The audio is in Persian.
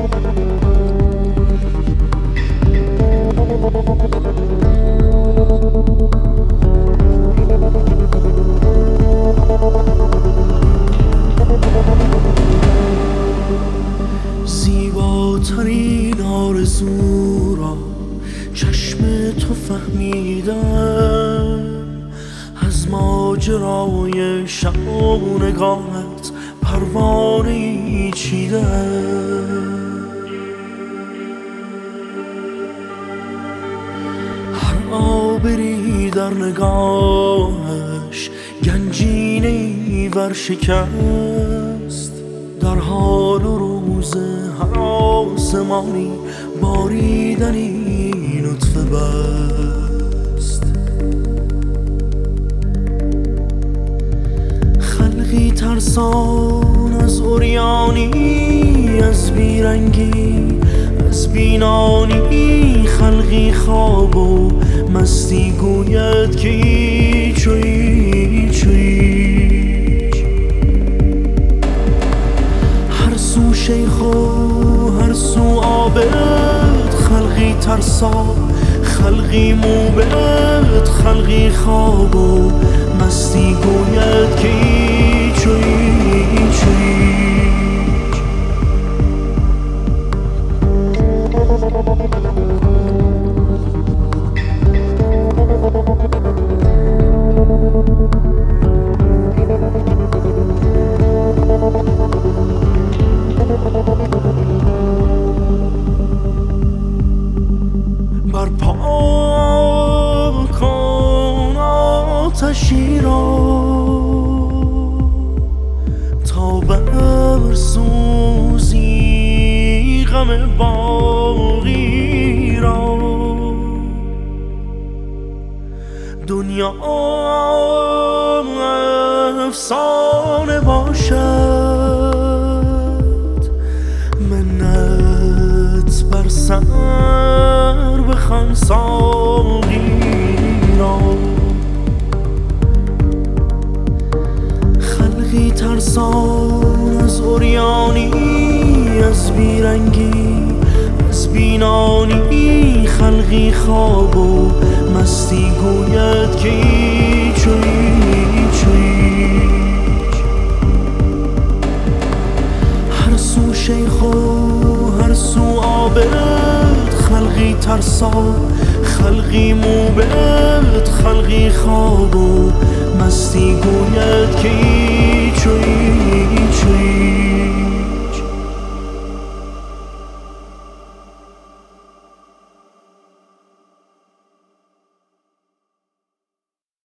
زیباترین آرزو را چشم تو فهمیدم، از ماجرای شب و نگاهت پروانه‌ای چیدم. هر آبری در نگاهش گنجینه‌ای ورشکست، در حال و روز هر آسمانی باریدنی نطفه بست. خلقی ترسان از عریانی، از بیرنگی، از بینانی، خلقی خواب و مستی گوید که هیچ و هیچ و هیچ. هر سو شیخ و هر سو عابد، خلقی ترسا، خلقی موبد، خلقی خواب و مستی گوید که هیچ و هیچ و هیچ. برپا کن آتشی را تا برسوزی غم باقی را. دنیا افسانه باشد، منت بر سر بخوان ساقی را. خلقی ترسان از عریانی، از بیرنگی، از بینانی، خلقی خواب و مستی گوید که هیچ و هیچ و هیچ. هر سو شیخ و هر سو عابد، خلقی ترسا، خلقی موبد، خلقی خواب و مستی گوید که هیچ و هیچ.